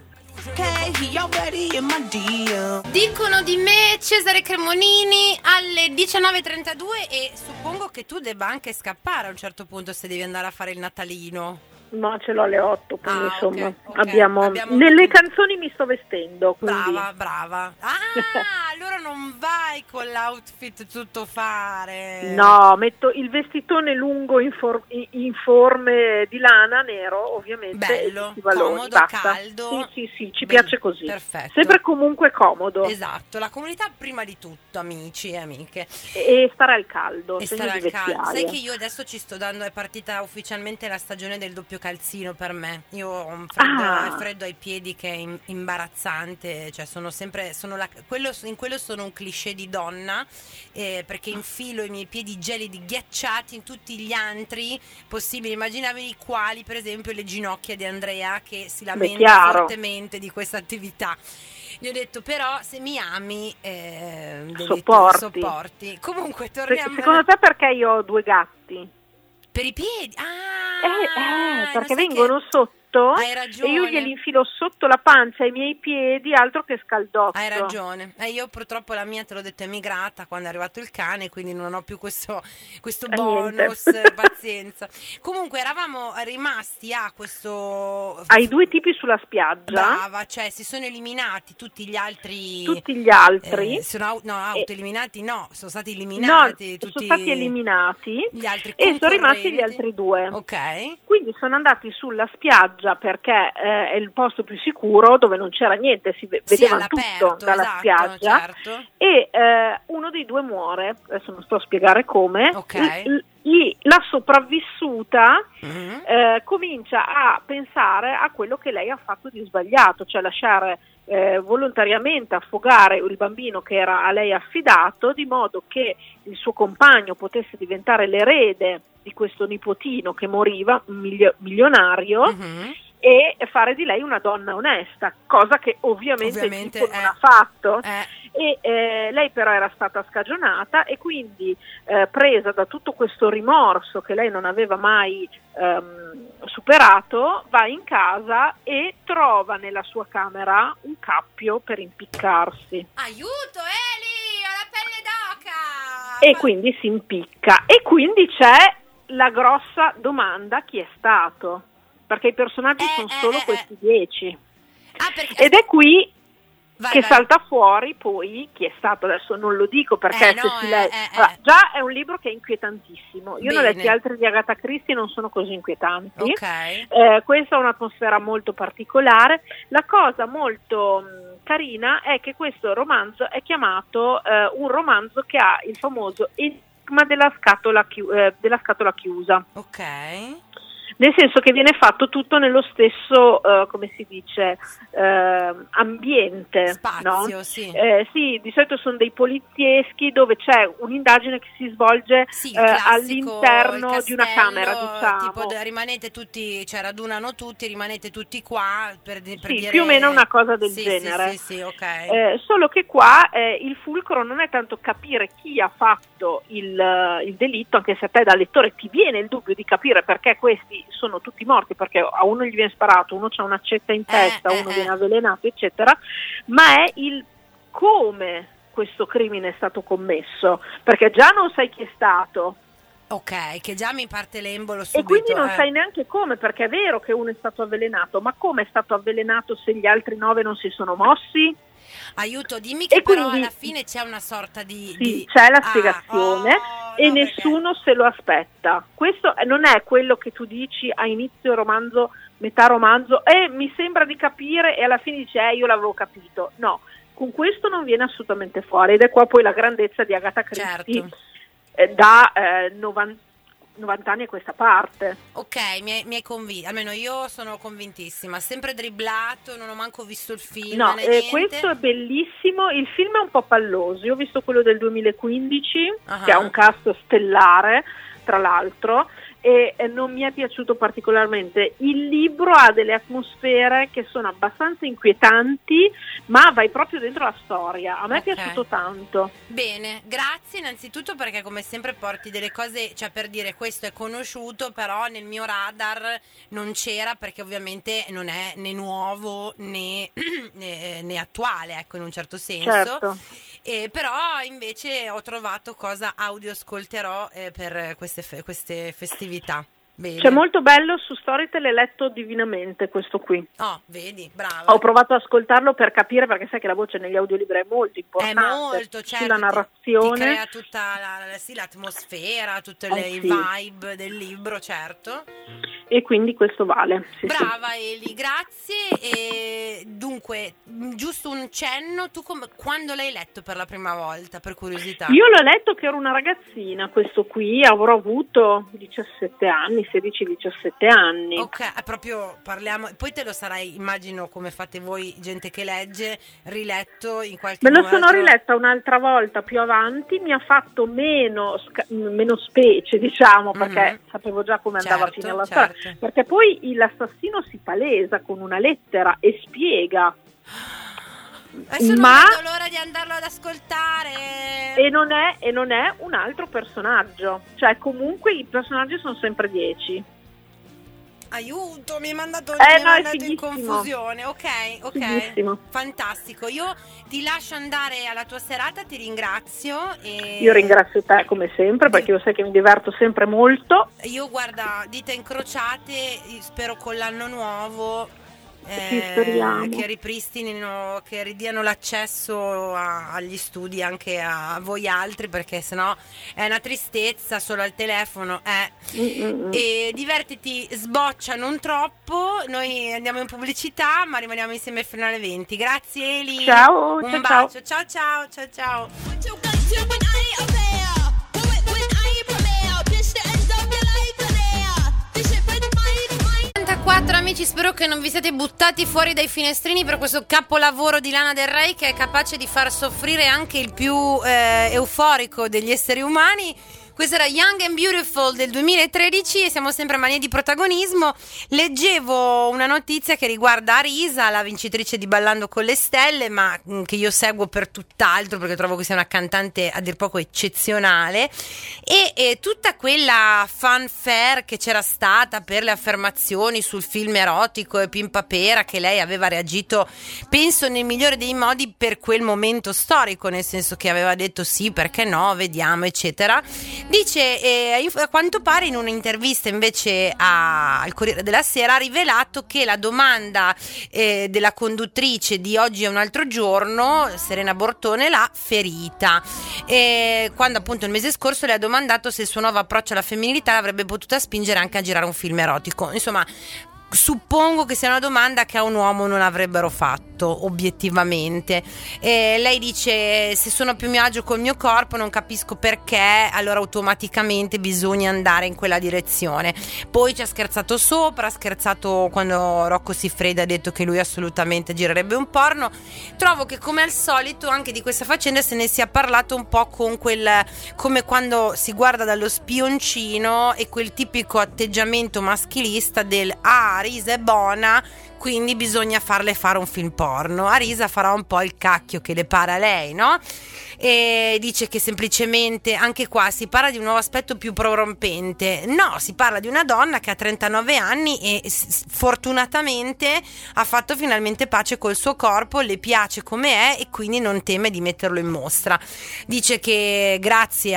Dicono di me Cesare Cremonini alle 19:32 e suppongo che tu debba anche scappare a un certo punto se devi andare a fare il Natalino. No, ce l'ho alle 8, quindi insomma abbiamo nelle canzoni mi sto vestendo, quindi. Brava. allora non vai con l'outfit tutto fare. No, metto il vestitone lungo informe di lana nero, ovviamente. Bello, comodo, caldo. Sì, ci piace così. Perfetto. Sempre comunque comodo. Esatto, la comunità prima di tutto, amici e amiche. E stare al caldo. Sai che io adesso ci sto dando, è partita ufficialmente la stagione del doppio calzino per me. Io ho un freddo ai piedi che è imbarazzante, cioè in quello sono un cliché di donna, perché infilo i miei piedi gelidi ghiacciati in tutti gli antri possibili e immaginabili, quali per esempio le ginocchia di Andrea, che si lamenta fortemente di questa attività. Gli ho detto, però se mi ami sopporti. Comunque torniamo. Secondo te perché io ho 2 gatti? Per i piedi? Perché vengono sotto. Hai ragione. E io glieli infilo sotto la pancia ai miei piedi, altro che scaldotto. Hai ragione. Io purtroppo la mia, te l'ho detto, è migrata quando è arrivato il cane, quindi non ho più questo bonus, pazienza. Comunque eravamo rimasti a questo... Hai 2 tipi sulla spiaggia. Brava, cioè si sono eliminati tutti gli altri. Autoeliminati no, sono stati eliminati. Sono stati eliminati gli altri e sono rimasti gli altri 2. Ok. Quindi sono andati sulla spiaggia perché è il posto più sicuro, dove non c'era niente, si vedeva tutto dalla spiaggia, certo. E uno dei 2 muore, adesso non sto a spiegare come. Okay. La sopravvissuta comincia a pensare a quello che lei ha fatto di sbagliato, cioè lasciare volontariamente affogare il bambino che era a lei affidato, di modo che il suo compagno potesse diventare l'erede di questo nipotino che moriva, milionario, e fare di lei una donna onesta, cosa che ovviamente il tipo non ha fatto. E lei però era stata scagionata, e quindi presa da tutto questo rimorso che lei non aveva mai superato, va in casa e trova nella sua camera un cappio per impiccarsi. Aiuto, Eli, ho la pelle d'oca! E quindi si impicca, e quindi c'è la grossa domanda: chi è stato? Perché i personaggi sono solo questi 10. Ed è qui che salta fuori poi chi è stato. Adesso non lo dico perché già è un libro che è inquietantissimo. Io ne ho letti altri di Agatha Christie, non sono così inquietanti. Questa è un'atmosfera molto particolare. La cosa molto carina è che questo romanzo è chiamato un romanzo che ha il famoso enigma della scatola chiusa. Nel senso che viene fatto tutto nello stesso, come si dice, ambiente. Spazio, no? Sì, di solito sono dei polizieschi dove c'è un'indagine che si svolge all'interno di una camera, diciamo. Tipo rimanete tutti, cioè radunano tutti, rimanete tutti qua per dire... più o meno una cosa del genere. Sì, ok. Solo che qua il fulcro non è tanto capire chi ha fatto il delitto, anche se a te da lettore ti viene il dubbio di capire perché questi sono tutti morti, perché a uno gli viene sparato, uno c'ha un'accetta in testa, uno viene avvelenato, eccetera, ma è il come questo crimine è stato commesso, perché già non sai chi è stato. Ok, che già mi parte l'embolo subito. E quindi non sai neanche come, perché è vero che uno è stato avvelenato, ma come è stato avvelenato se gli altri 9 non si sono mossi? Aiuto, dimmi che però alla fine c'è una sorta di... c'è la spiegazione e nessuno se lo aspetta. Questo non è quello che tu dici a inizio romanzo, metà romanzo, mi sembra di capire, e alla fine dici io l'avevo capito. No, con questo non viene assolutamente fuori, ed è qua poi la grandezza di Agatha Christie, da 90 anni a questa parte. Ok, mi hai convinto, almeno io sono convintissima, sempre dribblato, non ho manco visto il film. No, questo è bellissimo, il film è un po' palloso, io ho visto quello del 2015, che ha un cast stellare, tra l'altro, e non mi è piaciuto particolarmente. Il libro ha delle atmosfere che sono abbastanza inquietanti, ma vai proprio dentro la storia. A me è piaciuto tanto. Bene, grazie innanzitutto, perché come sempre porti delle cose, cioè per dire questo è conosciuto, però nel mio radar non c'era, perché ovviamente non è né nuovo né né attuale, ecco, in un certo senso. Certo. Però invece ho trovato cosa audio ascolterò per queste festività. Bene. C'è molto bello su Storytel, è letto divinamente questo qui. Oh, vedi, brava. Ho provato ad ascoltarlo per capire, perché sai che la voce negli audiolibri è molto importante. È molto, certo. Sulla narrazione. Ti crea tutta l'atmosfera, tutte le vibe del libro, certo. E quindi questo vale. Sì, brava sì. Eli, grazie. E dunque, giusto un cenno, tu quando l'hai letto per la prima volta, per curiosità? Io l'ho letto che ero una ragazzina, questo qui, avrò avuto 17 anni, 16-17 anni. Ok, proprio parliamo, poi te lo sarai, immagino come fate voi, gente che legge, riletto in qualche modo. Me lo sono riletta un'altra volta più avanti, mi ha fatto meno specie, diciamo, perché sapevo già come andava a finire la storia. Perché poi l'assassino si palesa con una lettera e spiega. Adesso non vedo l'ora di andarlo ad ascoltare. E non è un altro personaggio. Cioè, comunque i personaggi sono sempre 10. Aiuto, mi hai mandato in confusione. Ok. Fighissimo. Fantastico. Io ti lascio andare alla tua serata, ti ringrazio. Io ringrazio te come sempre, perché io sai che mi diverto sempre molto. Io, guarda, dita incrociate, spero con l'anno nuovo che ripristinino, che ridiano l'accesso agli studi anche a voi altri, perché sennò è una tristezza solo al telefono. E divertiti, sboccia non troppo. Noi andiamo in pubblicità, ma rimaniamo insieme fino alle 20. Grazie Eli. Ciao. Un bacio. Ciao. 4 amici, spero che non vi siete buttati fuori dai finestrini per questo capolavoro di Lana Del Rey, che è capace di far soffrire anche il più euforico degli esseri umani. Questo era Young and Beautiful del 2013 e siamo sempre a mania di protagonismo. Leggevo una notizia che riguarda Arisa, la vincitrice di Ballando con le Stelle, ma che io seguo per tutt'altro perché trovo che sia una cantante a dir poco eccezionale, e tutta quella fanfare che c'era stata per le affermazioni sul film erotico e Pimpapera, che lei aveva reagito, penso, nel migliore dei modi per quel momento storico, nel senso che aveva detto sì, perché no, vediamo, eccetera. Dice, a quanto pare in un'intervista invece al Corriere della Sera ha rivelato che la domanda della conduttrice di Oggi è un altro giorno, Serena Bortone, l'ha ferita, quando appunto il mese scorso le ha domandato se il suo nuovo approccio alla femminilità l'avrebbe potuta spingere anche a girare un film erotico. Insomma, suppongo che sia una domanda che a un uomo non avrebbero fatto obiettivamente. Lei dice: se sono più a mio agio col mio corpo non capisco perché allora automaticamente bisogna andare in quella direzione. Poi ci ha scherzato sopra, ha scherzato quando Rocco Siffredi ha detto che lui assolutamente girerebbe un porno. Trovo che come al solito anche di questa faccenda se ne sia parlato un po' con come quando si guarda dallo spioncino e quel tipico atteggiamento maschilista del Arisa è buona, quindi bisogna farle fare un film porno. Arisa farà un po' il cacchio che le pare a lei, no? E dice che semplicemente anche qua si parla di un nuovo aspetto più prorompente. No, si parla di una donna che ha 39 anni e fortunatamente ha fatto finalmente pace col suo corpo, le piace come è e quindi non teme di metterlo in mostra. Dice che grazie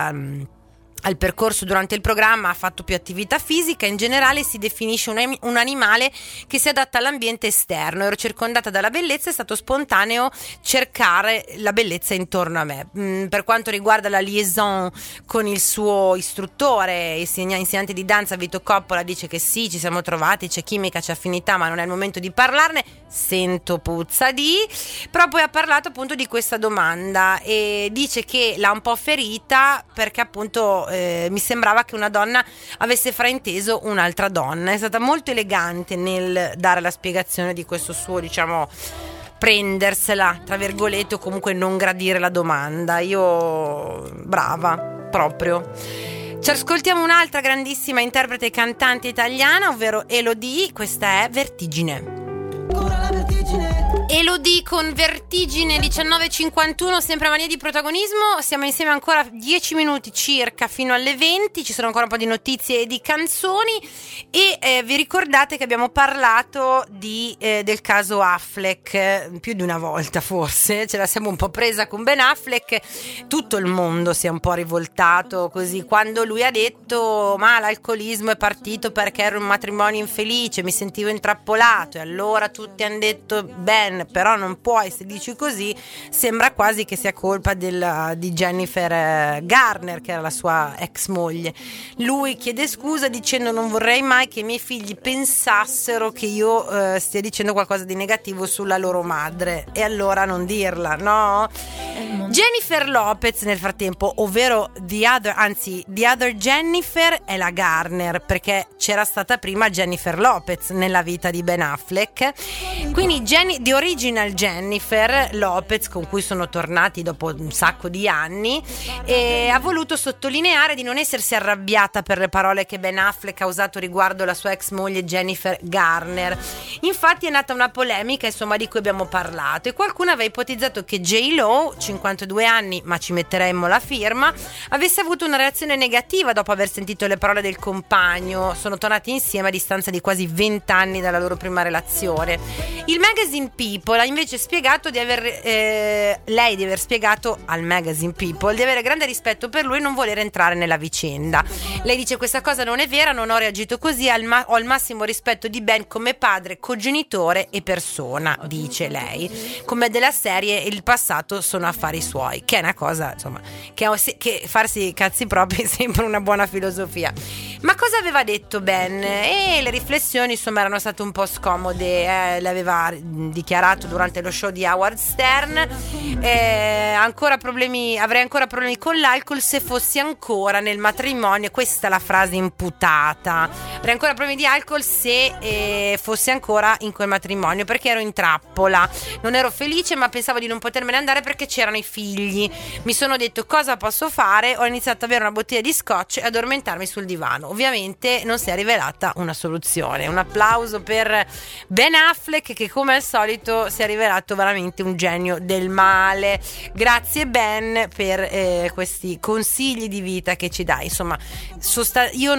al percorso durante il programma ha fatto più attività fisica. In generale si definisce un animale che si adatta all'ambiente esterno. Ero circondata dalla bellezza, è stato spontaneo cercare la bellezza intorno a me. Per quanto riguarda la liaison con il suo istruttore, insegnante di danza Vito Coppola, dice che sì, ci siamo trovati, c'è chimica, c'è affinità, ma non è il momento di parlarne, sento puzza però poi ha parlato appunto di questa domanda e dice che l'ha un po' ferita perché appunto mi sembrava che una donna avesse frainteso un'altra donna. È stata molto elegante nel dare la spiegazione di questo suo, diciamo, prendersela tra virgolette o comunque non gradire la domanda. Io brava proprio. Ci ascoltiamo un'altra grandissima interprete e cantante italiana, ovvero Elodie. Questa è Vertigine. Ora la vertigine Elodie con Vertigine, 19:51, sempre Mania di Protagonismo. Siamo insieme ancora 10 minuti circa fino alle 20. Ci sono ancora un po' di notizie e di canzoni. E vi ricordate che abbiamo parlato del caso Affleck più di una volta, forse ce la siamo un po' presa con Ben Affleck. Tutto il mondo si è un po' rivoltato così quando lui ha detto: ma l'alcolismo è partito perché ero in un matrimonio infelice, mi sentivo intrappolato. E allora tutti hanno detto: Ben, però non puoi, se dici così sembra quasi che sia colpa di Jennifer Garner, che era la sua ex moglie. Lui chiede scusa dicendo: non vorrei mai che i miei figli pensassero che io stia dicendo qualcosa di negativo sulla loro madre, e allora non dirla, no? Jennifer Lopez nel frattempo, ovvero The Other Jennifer, è la Garner, perché c'era stata prima Jennifer Lopez nella vita di Ben Affleck. Quindi The Original Jennifer Lopez, con cui sono tornati dopo un sacco di anni, e ha voluto sottolineare di non essersi arrabbiata per le parole che Ben Affleck ha usato riguardo la sua ex moglie Jennifer Garner. Infatti è nata una polemica, insomma, di cui abbiamo parlato, e qualcuno aveva ipotizzato che J-Lo, 52 anni, ma ci metteremmo la firma, avesse avuto una reazione negativa dopo aver sentito le parole del compagno. Sono tornati insieme a distanza di quasi 20 anni dalla loro prima relazione. Il magazine People ha invece spiegato di aver spiegato al magazine People di avere grande rispetto per lui e non voler entrare nella vicenda. Lei dice: questa cosa non è vera, non ho reagito così, ho il massimo rispetto di Ben come padre, cogenitore e persona, dice lei. Come della serie il passato sono affari suoi, che è una cosa, insomma, che farsi i cazzi propri è sempre una buona filosofia. Ma cosa aveva detto Ben? E le riflessioni, insomma, erano state un po' scomode. L'aveva dichiarato durante lo show di Howard Stern: avrei ancora problemi con l'alcol se fossi ancora nel matrimonio. Questa è la frase imputata: avrei ancora problemi di alcol se fossi ancora in quel matrimonio, perché ero in trappola, non ero felice, ma pensavo di non potermene andare perché c'erano i figli. Mi sono detto: cosa posso fare? Ho iniziato a bere una bottiglia di scotch e addormentarmi sul divano. Ovviamente non si è rivelata una soluzione. Un applauso per Ben Affleck, che come al solito si è rivelato veramente un genio del male. Grazie Ben per questi consigli di vita che ci dai. Insomma, io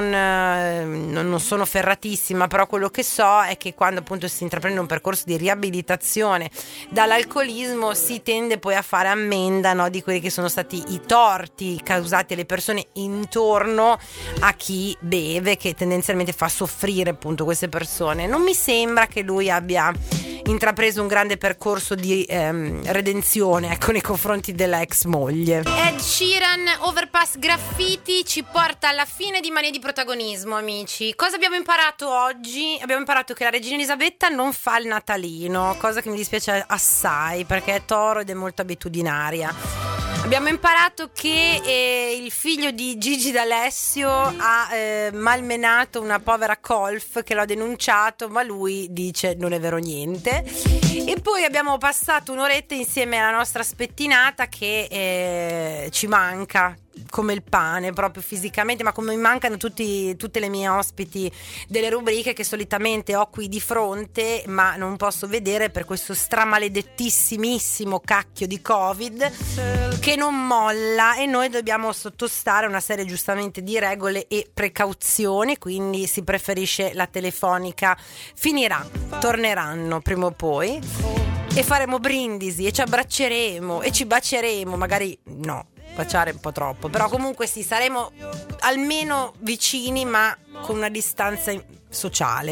non sono ferratissima, però quello che so è che quando appunto si intraprende un percorso di riabilitazione dall'alcolismo si tende poi a fare ammenda, no, di quelli che sono stati i torti causati alle persone intorno a chi beve, che tendenzialmente fa soffrire appunto queste persone. Non mi sembra che lui abbia intrapreso un grande percorso di redenzione, ecco, nei confronti della ex moglie. Ed Sheeran, Overpass Graffiti, ci porta alla fine di Mania di Protagonismo, amici. Cosa abbiamo imparato oggi? Abbiamo imparato che la regina Elisabetta non fa il natalino, cosa che mi dispiace assai perché è toro ed è molto abitudinaria. Abbiamo imparato che il figlio di Gigi D'Alessio ha malmenato una povera colf che l'ha denunciato, ma lui dice non è vero niente. E poi abbiamo passato un'oretta insieme alla nostra spettinata che ci manca come il pane, proprio fisicamente, ma come mi mancano tutte le mie ospiti delle rubriche che solitamente ho qui di fronte, ma non posso vedere per questo stramaledettissimo cacchio di Covid che non molla, e noi dobbiamo sottostare a una serie giustamente di regole e precauzioni. Quindi si preferisce la telefonica, finirà, torneranno prima o poi e faremo brindisi e ci abbracceremo e ci baceremo, magari no, baciare un po' troppo, però comunque sì, saremo almeno vicini ma con una distanza sociale.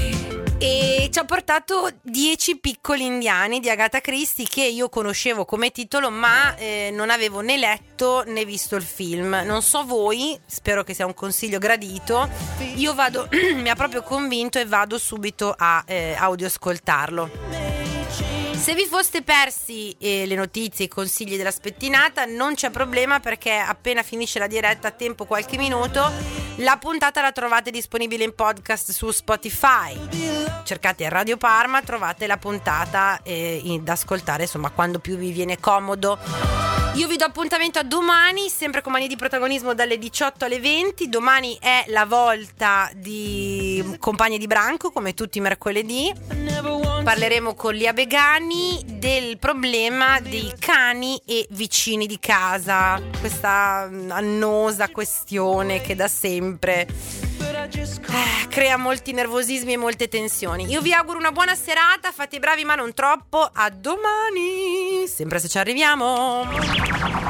E ci ha portato 10 piccoli indiani di Agatha Christie, che io conoscevo come titolo ma non avevo né letto né visto il film. Non so voi, spero che sia un consiglio gradito. Io vado mi ha proprio convinto e vado subito a audioascoltarlo. Se vi foste persi le notizie, i consigli della spettinata, non c'è problema, perché appena finisce la diretta, a tempo qualche minuto, la puntata la trovate disponibile in podcast su Spotify. Cercate Radio Parma, trovate la puntata da ascoltare, insomma, quando più vi viene comodo. Io vi do appuntamento a domani, sempre con Mania di Protagonismo dalle 18 alle 20. Domani è la volta di Compagni di Branco, come tutti i mercoledì. parleremo con Lia Begani del problema dei cani e vicini di casa, questa annosa questione che da sempre crea molti nervosismi e molte tensioni. Io vi auguro una buona serata, fate i bravi ma non troppo, a domani, sempre se ci arriviamo.